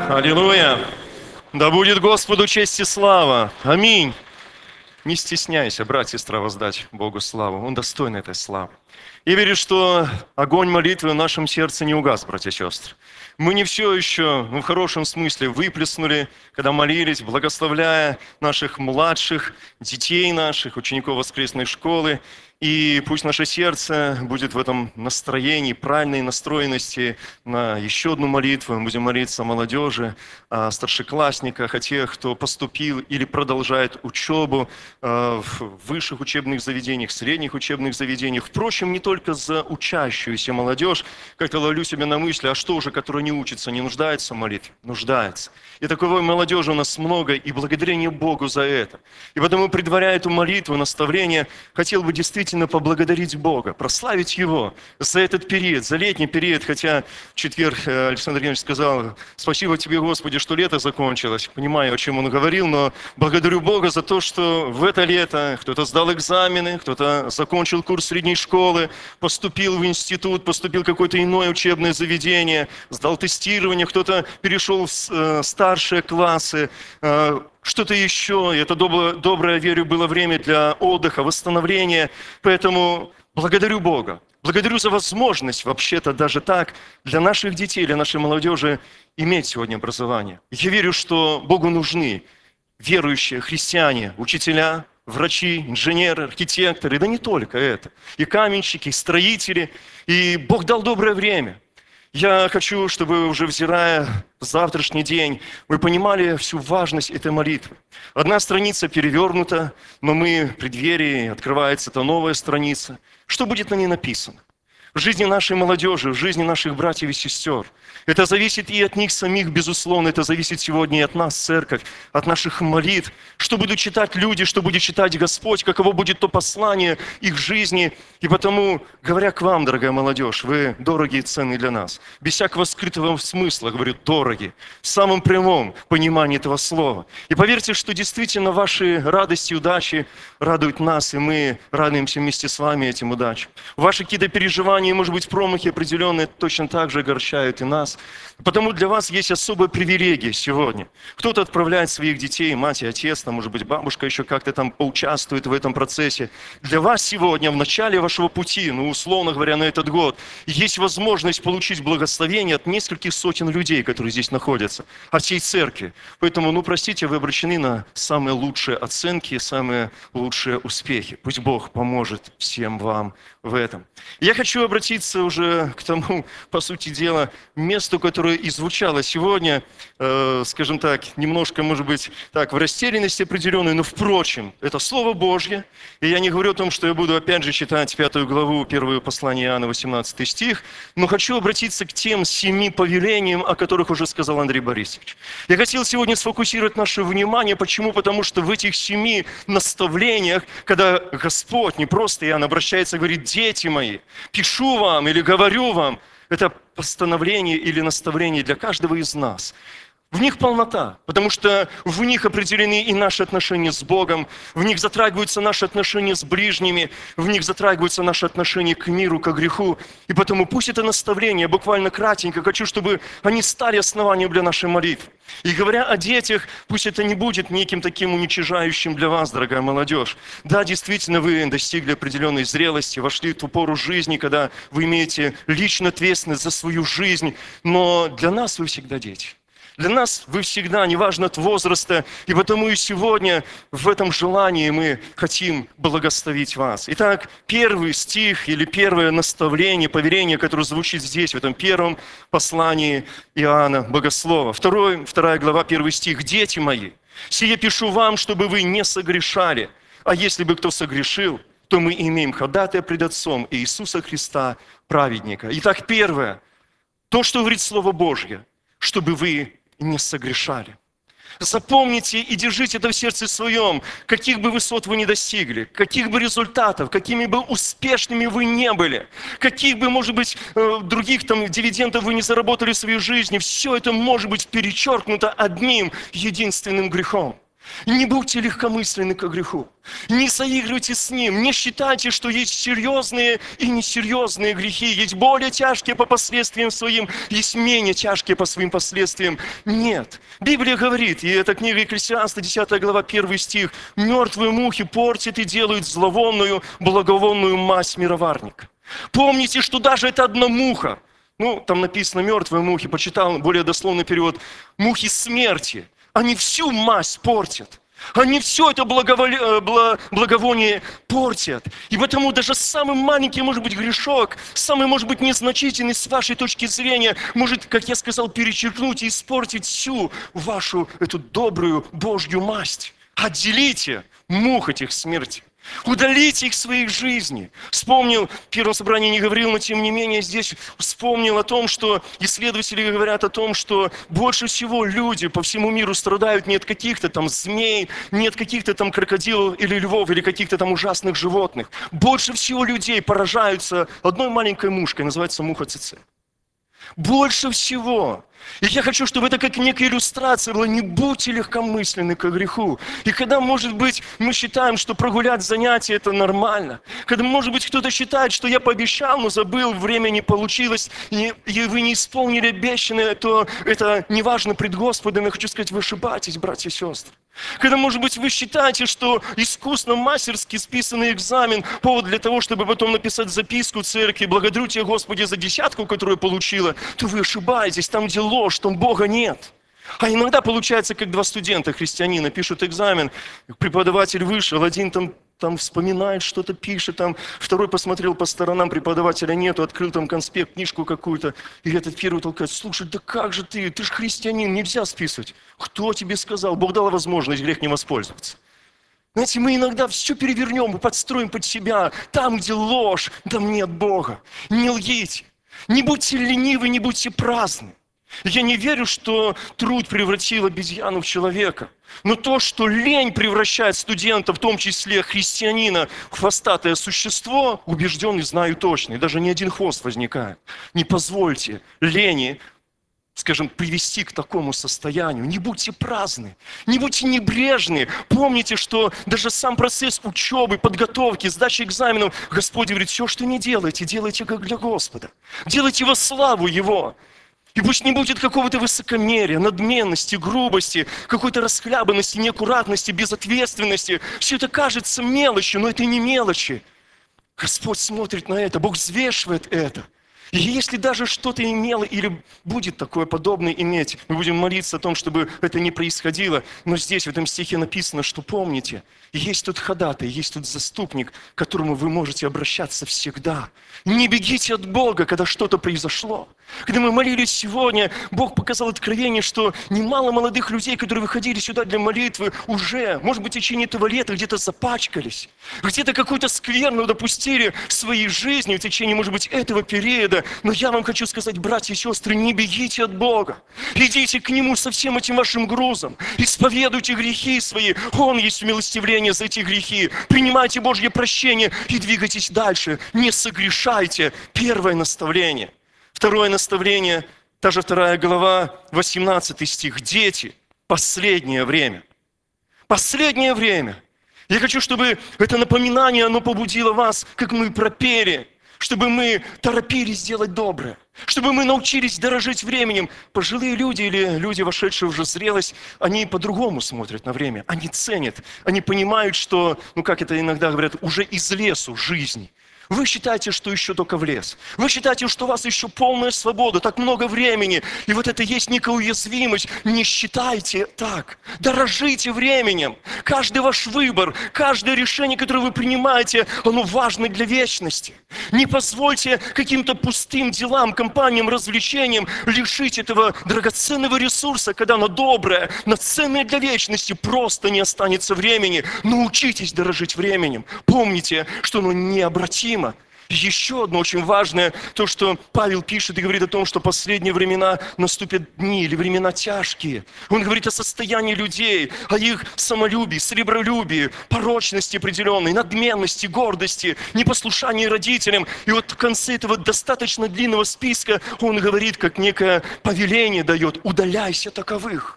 Аллилуйя! Да будет Господу честь и слава! Аминь! Не стесняйся, брат, сестра, воздать Богу славу. Он достоин этой славы. Я верю, что огонь молитвы в нашем сердце не угас, братья и сестры. Мы не все еще, в хорошем смысле, выплеснули, когда молились, благословляя наших младших, детей наших, учеников воскресной школы. И пусть наше сердце будет в этом настроении, правильной настроенности на еще одну молитву. Мы будем молиться о молодежи, о старшеклассниках, о тех, кто поступил или продолжает учебу в высших учебных заведениях, средних учебных заведениях. Впрочем, не только за учащуюся молодежь. Как-то ловлю себя на мысли, а что уже, которая не учится, не нуждается в молитве? Нуждается. И таковой молодежи у нас много, и благодарение Богу за это. И потому, предваряя эту молитву, наставление, хотел бы действительно поблагодарить Бога, прославить Его за этот период, за летний период, хотя в четверг Александр Геннадьевич сказал: спасибо тебе, Господи, что лето закончилось. Понимаю, о чем он говорил, но благодарю Бога за то, что в это лето кто-то сдал экзамены, кто-то закончил курс средней школы, поступил в институт, поступил в какое-то иное учебное заведение, сдал тестирование, кто-то перешел в старшие классы, что-то еще. И это доброе, верю, было время для отдыха, восстановления. Поэтому благодарю Бога. Благодарю за возможность, вообще-то даже так, для наших детей, для нашей молодежи иметь сегодня образование. Я верю, что Богу нужны верующие христиане, учителя, врачи, инженеры, архитекторы, да не только это. И каменщики, и строители. И Бог дал доброе время. Я хочу, чтобы, уже взирая в завтрашний день, вы понимали всю важность этой молитвы. Одна страница перевернута, но мы в преддверии, открывается эта новая страница. Что будет на ней написано? В жизни нашей молодежи, в жизни наших братьев и сестер. Это зависит и от них самих, безусловно. Это зависит сегодня и от нас, церковь, от наших молитв. Что будут читать люди, что будет читать Господь, каково будет то послание их жизни. И потому, говоря к вам, дорогая молодежь, вы дорогие и ценные для нас. Без всякого скрытого смысла, говорю, дороги. В самом прямом понимании этого слова. И поверьте, что действительно ваши радости и удачи радуют нас, и мы радуемся вместе с вами этим удачам. Ваши какие-то переживания, может быть, промахи определенные точно так же огорчают и нас. Потому для вас есть особая привилегия сегодня. Кто-то отправляет своих детей, мать и отец, там, может быть, бабушка еще как-то там поучаствует в этом процессе. Для вас сегодня, в начале вашего пути, условно говоря, на этот год, есть возможность получить благословение от нескольких сотен людей, которые здесь находятся, от всей церкви. Поэтому, простите, вы обращены на самые лучшие оценки, самые лучшие успехи. Пусть Бог поможет всем вам в этом. Я хочу обратиться уже к тому, по сути дела, месту, которое и звучало сегодня, скажем так, немножко, может быть, так, в растерянности определенной, но, впрочем, это Слово Божье, и я не говорю о том, что я буду опять же читать 5 главу, 1 послание Иоанна, 18 стих, но хочу обратиться к тем 7 повелениям, о которых уже сказал Андрей Борисович. Я хотел сегодня сфокусировать наше внимание, почему? Потому что в этих 7 наставлениях, когда Господь, не просто Иоанн обращается, говорит: дети мои, пишу вам или говорю вам, это постановление или наставление для каждого из нас. В них полнота, потому что в них определены и наши отношения с Богом, в них затрагиваются наши отношения с ближними, в них затрагиваются наши отношения к миру, к греху. И потому пусть это наставление, буквально кратенько, хочу, чтобы они стали основанием для нашей молитвы. И говоря о детях, пусть это не будет неким таким уничижающим для вас, дорогая молодежь. Да, действительно, вы достигли определенной зрелости, вошли в ту пору жизни, когда вы имеете личную ответственность за свою жизнь, но для нас вы всегда дети. Для нас вы всегда, неважно от возраста, и потому и сегодня в этом желании мы хотим благословить вас. Итак, первый стих или первое наставление, повеление, которое звучит здесь, в этом первом послании Иоанна Богослова. 2 глава, 1 стих. «Дети мои, сие пишу вам, чтобы вы не согрешали, а если бы кто согрешил, то мы имеем ходатая пред Отцом Иисуса Христа, праведника». Итак, первое, то, что говорит Слово Божье, чтобы вы не согрешали. Запомните и держите это в сердце своем, каких бы высот вы ни достигли, каких бы результатов, какими бы успешными вы не были, каких бы, может быть, других дивидендов вы не заработали в своей жизни, все это может быть перечеркнуто одним единственным грехом. Не будьте легкомысленны к греху. Не заигрывайте с ним. Не считайте, что есть серьезные и несерьезные грехи. Есть более тяжкие по последствиям своим, есть менее тяжкие по своим последствиям. Нет. Библия говорит, и это книга Екклесиаста, 10 глава, 1 стих. «Мертвые мухи портят и делают зловонную, благовонную мазь мироварника». Помните, что даже эта одна муха, там написано «мертвые мухи», почитал более дословный перевод, «мухи смерти», они всю мазь портят. Они все это благовоние портят. И потому даже самый маленький, может быть, грешок, самый, может быть, незначительный с вашей точки зрения, может, как я сказал, перечеркнуть и испортить всю вашу эту добрую Божью масть. Отделите мух этих смерти. Удалите их в своей жизни. Вспомнил, в первом собрании не говорил, но тем не менее здесь вспомнил о том, что исследователи говорят о том, что больше всего люди по всему миру страдают не от каких-то там змей, не от каких-то там крокодилов или львов, или каких-то там ужасных животных. Больше всего людей поражаются одной маленькой мушкой, называется муха ЦЦ. Больше всего. И я хочу, чтобы это как некая иллюстрация была. Не будьте легкомысленны к греху. И когда, может быть, мы считаем, что прогулять занятия – это нормально. Когда, может быть, кто-то считает, что я пообещал, но забыл, время не получилось, и вы не исполнили обещанное, то это неважно пред Господом. Я хочу сказать, вы ошибаетесь, братья и сестры. Когда, может быть, вы считаете, что искусно, мастерски списанный экзамен – повод для того, чтобы потом написать записку в церкви «Благодарю тебя, Господи, за десятку, которую я получила», то вы ошибаетесь. Там, где ложь, там Бога нет. А иногда получается, как два студента, христианина, пишут экзамен, преподаватель вышел, один там вспоминает, что-то пишет, там второй посмотрел по сторонам, преподавателя нету, открыл там конспект, книжку какую-то, и этот первый толкает: слушай, да как же ты же христианин, нельзя списывать. Кто тебе сказал? Бог дал возможность, грех не воспользоваться. Знаете, мы иногда все перевернем и подстроим под себя. Там, где ложь, там нет Бога. Не лгите. Не будьте ленивы, не будьте праздны. Я не верю, что труд превратил обезьяну в человека. Но то, что лень превращает студента, в том числе христианина, в хвостатое существо, убежденный, знаю точно. И даже не один хвост возникает. Не позвольте лени, скажем, привести к такому состоянию. Не будьте праздны, не будьте небрежны. Помните, что даже сам процесс учебы, подготовки, сдачи экзаменов, Господь говорит: все, что не делайте, делайте как для Господа. Делайте во славу Его. И пусть не будет какого-то высокомерия, надменности, грубости, какой-то расхлябанности, неаккуратности, безответственности. Все это кажется мелочью, но это не мелочи. Господь смотрит на это, Бог взвешивает это. И если даже что-то имело или будет такое подобное иметь, мы будем молиться о том, чтобы это не происходило. Но здесь, в этом стихе написано, что помните, есть тут ходатай, есть тут заступник, к которому вы можете обращаться всегда. Не бегите от Бога, когда что-то произошло. Когда мы молились сегодня, Бог показал откровение, что немало молодых людей, которые выходили сюда для молитвы, уже, может быть, в течение этого лета где-то запачкались, где-то какую-то скверну допустили в своей жизни в течение, может быть, этого периода. Но я вам хочу сказать, братья и сестры, не бегите от Бога. Идите к Нему со всем этим вашим грузом. Исповедуйте грехи свои. Он есть умилостивление за эти грехи. Принимайте Божье прощение и двигайтесь дальше. Не согрешайте. Первое наставление. Второе наставление, та же 2 глава, 18 стих. Дети, последнее время. Последнее время. Я хочу, чтобы это напоминание, оно побудило вас, как мы пропели, чтобы мы торопились делать доброе, чтобы мы научились дорожить временем. Пожилые люди или люди, вошедшие уже в зрелость, они по-другому смотрят на время, они ценят, они понимают, что, как это иногда говорят, уже из лесу жизни. Вы считаете, что еще только в лес. Вы считаете, что у вас еще полная свобода, так много времени. И вот это есть некая уязвимость. Не считайте так. Дорожите временем. Каждый ваш выбор, каждое решение, которое вы принимаете, оно важно для вечности. Не позвольте каким-то пустым делам, компаниям, развлечениям лишить этого драгоценного ресурса, когда оно доброе, но ценное для вечности, просто не останется времени. Научитесь дорожить временем. Помните, что оно необратимо. Еще одно очень важное, то, что Павел пишет и говорит о том, что последние времена наступят дни или времена тяжкие. Он говорит о состоянии людей, о их самолюбии, сребролюбии, порочности определенной, надменности, гордости, непослушании родителям. И вот в конце этого достаточно длинного списка он говорит, как некое повеление дает: удаляйся таковых.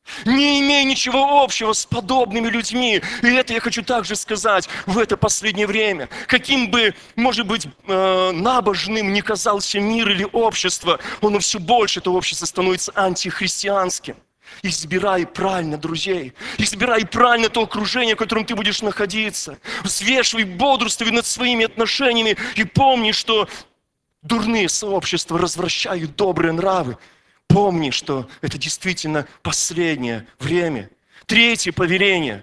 Не имей ничего общего с подобными людьми. И это я хочу также сказать в это последнее время. Каким бы, может быть, набожным ни казался мир или общество, оно все больше, это общество становится антихристианским. Избирай правильно друзей. Избирай правильно то окружение, в котором ты будешь находиться. Взвешивай, бодрствуй над своими отношениями и помни, что дурные сообщества развращают добрые нравы. Помни, что это действительно последнее время. Третье повеление,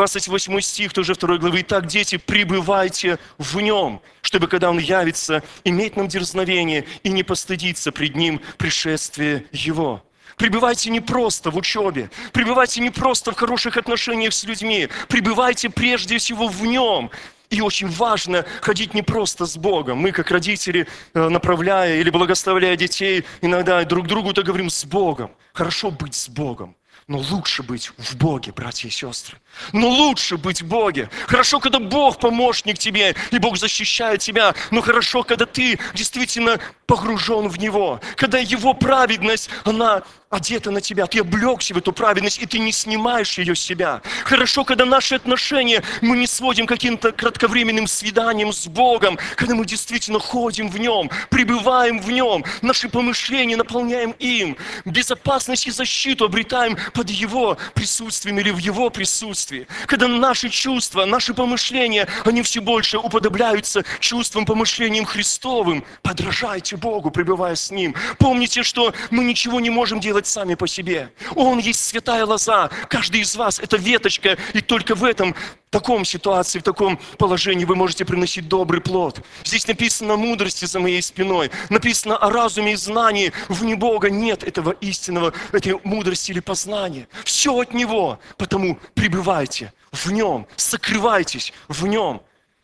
28 стих, тоже 2 главы. «Итак, дети, пребывайте в Нем, чтобы, когда Он явится, иметь нам дерзновение и не постыдиться пред Ним пришествия Его». Пребывайте не просто в учебе, пребывайте не просто в хороших отношениях с людьми, пребывайте прежде всего в Нем. И очень важно ходить не просто с Богом. Мы, как родители, направляя или благословляя детей, иногда друг другу-то говорим с Богом. Хорошо быть с Богом, но лучше быть в Боге, братья и сестры. Но лучше быть в Боге. Хорошо, когда Бог помощник тебе, и Бог защищает тебя. Но хорошо, когда ты действительно погружен в Него. Когда Его праведность, она одета на тебя. Ты облегся в эту праведность, и ты не снимаешь ее с себя. Хорошо, когда наши отношения мы не сводим к каким-то кратковременным свиданиям с Богом. Когда мы действительно ходим в Нем, пребываем в Нем. Наши помышления наполняем им. Безопасность и защиту обретаем под Его присутствием или в Его присутствии. Когда наши чувства, наши помышления, они все больше уподобляются чувствам, помышлениям Христовым. Подражайте Богу, пребывая с Ним. Помните, что мы ничего не можем делать сами по себе. Он есть святая лоза. Каждый из вас – это веточка. И только в таком ситуации, в таком положении вы можете приносить добрый плод. Здесь написано о мудрости за моей спиной. Написано о разуме и знании. Вне Бога нет этого истинного, этой мудрости или познания. Все от Него. Потому пребывайте в Нем, сокрывайтесь в Нем.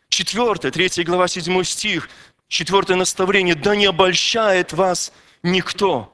4, 3 глава, 7 стих. 4 наставление. Да не обольщает вас никто.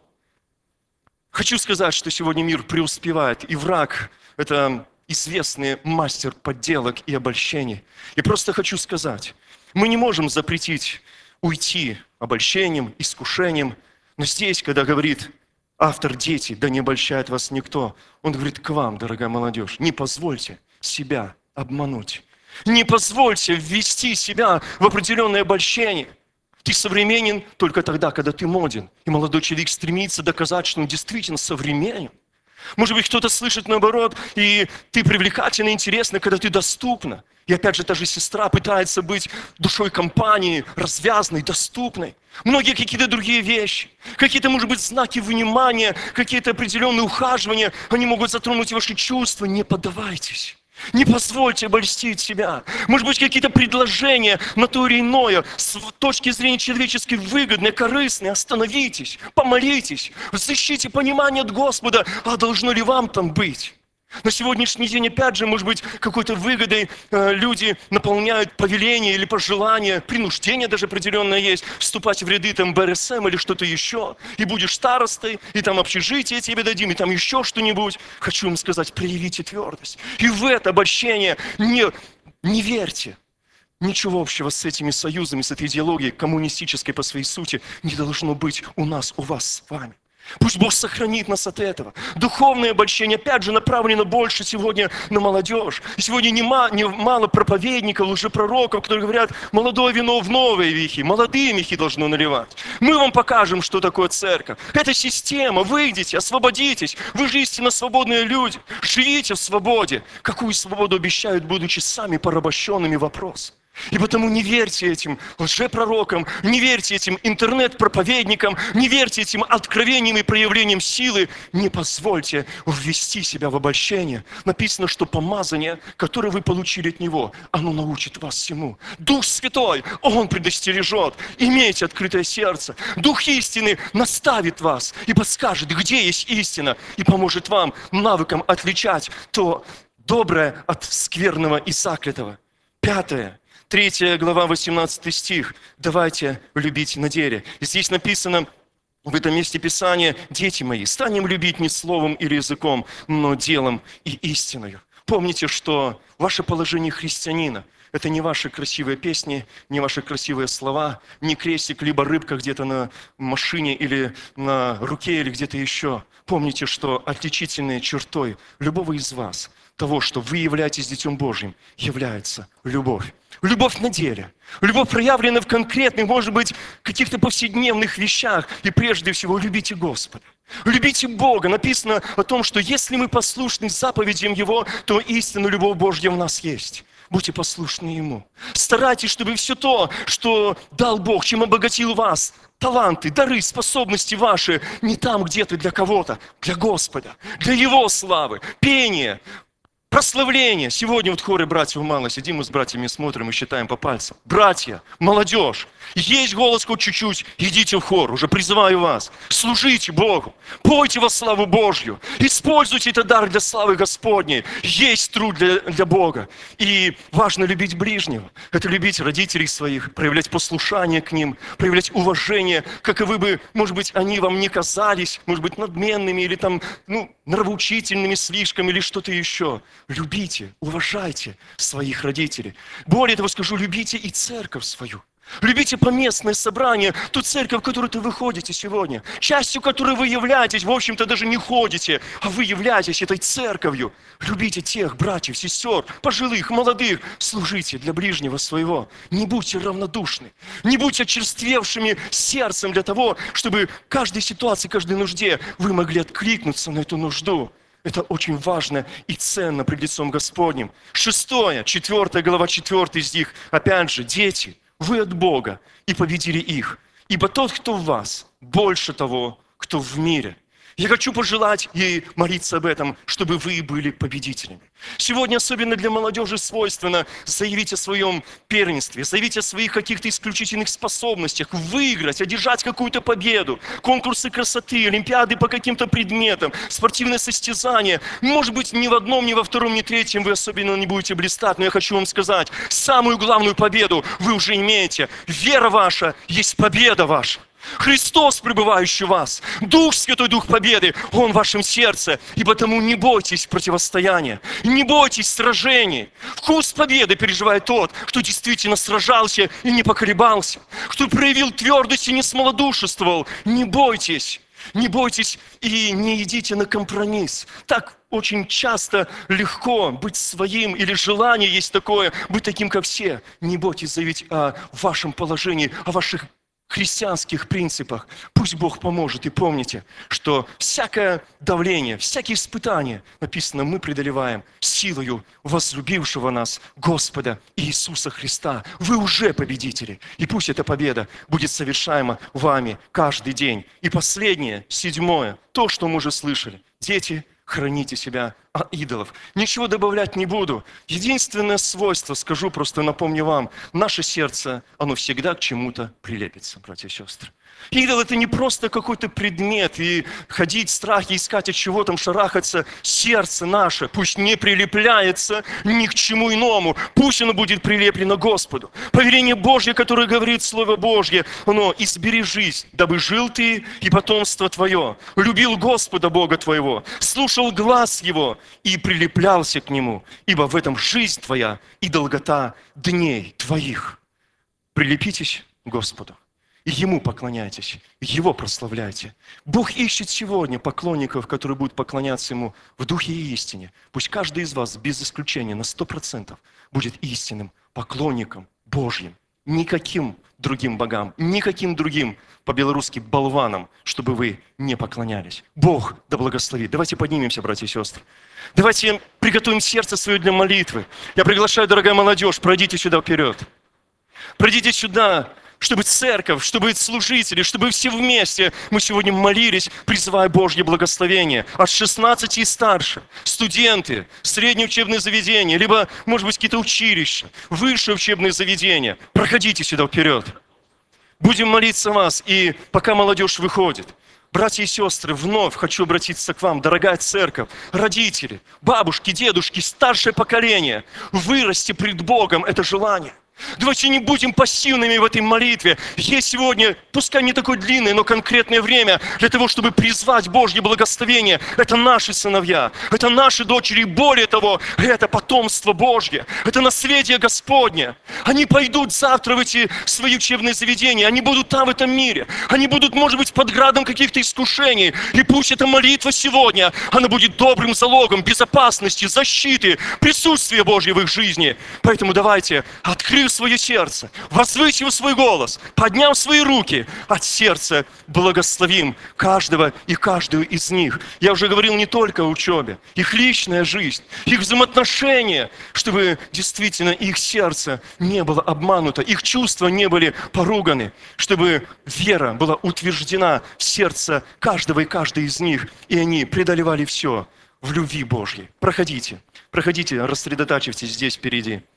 Хочу сказать, что сегодня мир преуспевает, и враг – это известный мастер подделок и обольщений. И просто хочу сказать, мы не можем запретить уйти обольщением, искушением, но здесь, когда говорит автор «дети», да не обольщает вас никто, он говорит к вам, дорогая молодежь, не позвольте себя обмануть, не позвольте ввести себя в определенное обольщение. Ты современен только тогда, когда ты моден. И молодой человек стремится доказать, что он действительно современен. Может быть, кто-то слышит наоборот, и ты привлекательна, интересна, когда ты доступна. И опять же, та же сестра пытается быть душой компании, развязной, доступной. Многие какие-то другие вещи, какие-то, может быть, знаки внимания, какие-то определенные ухаживания, они могут затронуть ваши чувства. Не поддавайтесь. Не позвольте обольстить себя. Может быть, какие-то предложения на то или иное, с точки зрения человеческой выгодные, корыстные. Остановитесь, помолитесь, взыщите понимание от Господа, а должно ли вам там быть? На сегодняшний день, опять же, может быть, какой-то выгодой люди наполняют повеление или пожелание, принуждение даже определенное есть, вступать в ряды там БРСМ или что-то еще, и будешь старостой, и там общежитие тебе дадим, и там еще что-нибудь. Хочу вам сказать, проявите твердость. И в это обольщение не верьте. Ничего общего с этими союзами, с этой идеологией коммунистической по своей сути не должно быть у нас, у вас с вами. Пусть Бог сохранит нас от этого. Духовное обольщение, опять же, направлено больше сегодня на молодежь. И сегодня немало проповедников, лжепророков, которые говорят, молодое вино в новые вехи, молодые мехи должно наливать. Мы вам покажем, что такое церковь. Это система, выйдите, освободитесь. Вы же истинно свободные люди. Живите в свободе. Какую свободу обещают, будучи сами порабощенными? Вопрос. И потому не верьте этим лжепророкам, не верьте этим интернет-проповедникам, не верьте этим откровениям и проявлениям силы. Не позвольте ввести себя в обольщение. Написано, что помазание, которое вы получили от Него, оно научит вас всему. Дух Святой, Он предостережет. Имейте открытое сердце. Дух истины наставит вас и подскажет, где есть истина, и поможет вам навыкам отличать то доброе от скверного и заклятого. 5. 3 глава, 18 стих. Давайте любить на деле. Здесь написано в этом месте Писания: дети мои, станем любить не словом или языком, но делом и истиною. Помните, что ваше положение христианина Это не ваши красивые песни, не ваши красивые слова, не крестик, либо рыбка где-то на машине или на руке, или где-то еще. Помните, что отличительной чертой любого из вас, того, что вы являетесь Детем Божьим, является любовь. Любовь на деле. Любовь проявлена в конкретных, может быть, каких-то повседневных вещах. И прежде всего, любите Господа. Любите Бога. Написано о том, что если мы послушны заповедям Его, то истинно любовь Божья в нас есть. Будьте послушны Ему. Старайтесь, чтобы все то, что дал Бог, чем обогатил вас, таланты, дары, способности ваши, не там где-то для кого-то, для Господа, для Его славы, пение, прославление. Сегодня вот хоры братьев мало. Сидим мы с братьями, смотрим и считаем по пальцам. Братья, молодежь, есть голос хоть чуть-чуть, идите в хор. Уже призываю вас. Служите Богу. Пойте во славу Божью. Используйте этот дар для славы Господней. Есть труд для Бога. И важно любить ближнего. Это любить родителей своих, проявлять послушание к ним, проявлять уважение, каковы бы, может быть, они вам не казались, может быть, надменными или там, нравоучительными слишком или что-то еще. Любите, уважайте своих родителей. Более того скажу, любите и церковь свою. Любите поместное собрание, ту церковь, в которую вы ходите сегодня, частью которой вы являетесь, в общем-то даже не ходите, а вы являетесь этой церковью. Любите тех братьев, сестер, пожилых, молодых, служите для ближнего своего. Не будьте равнодушны, не будьте очерствевшими сердцем для того, чтобы в каждой ситуации, каждой нужде вы могли откликнуться на эту нужду. Это очень важно и ценно пред лицом Господним. 4 глава, 4 стих. Опять же, дети, вы от Бога и победили их. Ибо тот, кто в вас, больше того, кто в мире. Я хочу пожелать и молиться об этом, чтобы вы были победителями. Сегодня, особенно для молодежи, свойственно заявить о своем первенстве, заявить о своих каких-то исключительных способностях, выиграть, одержать какую-то победу, конкурсы красоты, олимпиады по каким-то предметам, спортивное состязание. Может быть, ни в одном, ни во втором, ни в третьем вы особенно не будете блистать, но я хочу вам сказать, самую главную победу вы уже имеете. Вера ваша есть победа ваша. Христос, пребывающий в вас, Дух Святой, Дух победы, Он в вашем сердце. И потому не бойтесь противостояния, не бойтесь сражений. Вкус победы переживает тот, кто действительно сражался и не поколебался, кто проявил твердость и не смолодушествовал. Не бойтесь. Не бойтесь и не идите на компромисс. Так очень часто легко быть своим, или желание есть такое, быть таким, как все. Не бойтесь заявить о вашем положении, о ваших христианских принципах. Пусть Бог поможет. И помните, что всякое давление, всякие испытания, написано, мы преодолеваем силою возлюбившего нас Господа Иисуса Христа. Вы уже победители. И пусть эта победа будет совершаема вами каждый день. И последнее, 7, то, что мы уже слышали. Дети, храните себя от идолов. Ничего добавлять не буду. Единственное свойство, скажу, просто напомню вам, наше сердце, оно всегда к чему-то прилепится, братья и сестры. Идол – это не просто какой-то предмет, и ходить в страхе, искать от чего там шарахаться. Сердце наше пусть не прилепляется ни к чему иному, пусть оно будет прилеплено Господу. Повеление Божье, которое говорит Слово Божье, оно «избери жизнь, дабы жил ты и потомство твое, любил Господа Бога твоего, слушал глас Его и прилеплялся к Нему, ибо в этом жизнь твоя и долгота дней твоих». Прилепитесь к Господу. И Ему поклоняйтесь, Его прославляйте. Бог ищет сегодня поклонников, которые будут поклоняться Ему в духе и истине. Пусть каждый из вас, без исключения, на 100% будет истинным поклонником Божьим. Никаким другим богам, никаким другим, по-белорусски, болванам, чтобы вы не поклонялись. Бог да благословит. Давайте поднимемся, братья и сестры. Давайте приготовим сердце свое для молитвы. Я приглашаю, дорогая молодежь, пройдите сюда вперед. Пройдите сюда, чтобы церковь, чтобы служители, чтобы все вместе мы сегодня молились, призывая Божье благословение. От 16 и старше, студенты, средние учебные заведения, либо, может быть, какие-то училища, высшие учебные заведения. Проходите сюда вперед. Будем молиться вас, и пока молодежь выходит. Братья и сестры, вновь хочу обратиться к вам, дорогая церковь, родители, бабушки, дедушки, старшее поколение. Вырасти пред Богом – это желание. Давайте не будем пассивными в этой молитве. Есть сегодня, пускай не такое длинное, но конкретное время для того, чтобы призвать Божье благословение. Это наши сыновья, это наши дочери. И более того, это потомство Божье, это наследие Господне. Они пойдут завтра в эти свои учебные заведения, они будут там, в этом мире. Они будут, может быть, под градом каких-то искушений. И пусть эта молитва сегодня, она будет добрым залогом безопасности, защиты, присутствия Божьего в их жизни. Поэтому давайте, открыв свое сердце, возвысив свой голос, подняв свои руки, от сердца благословим каждого и каждую из них. Я уже говорил не только о учебе, их личная жизнь, их взаимоотношения, чтобы действительно их сердце не было обмануто, их чувства не были поруганы, чтобы вера была утверждена в сердце каждого и каждой из них, и они преодолевали все в любви Божьей. Проходите, рассредотачивайтесь здесь впереди.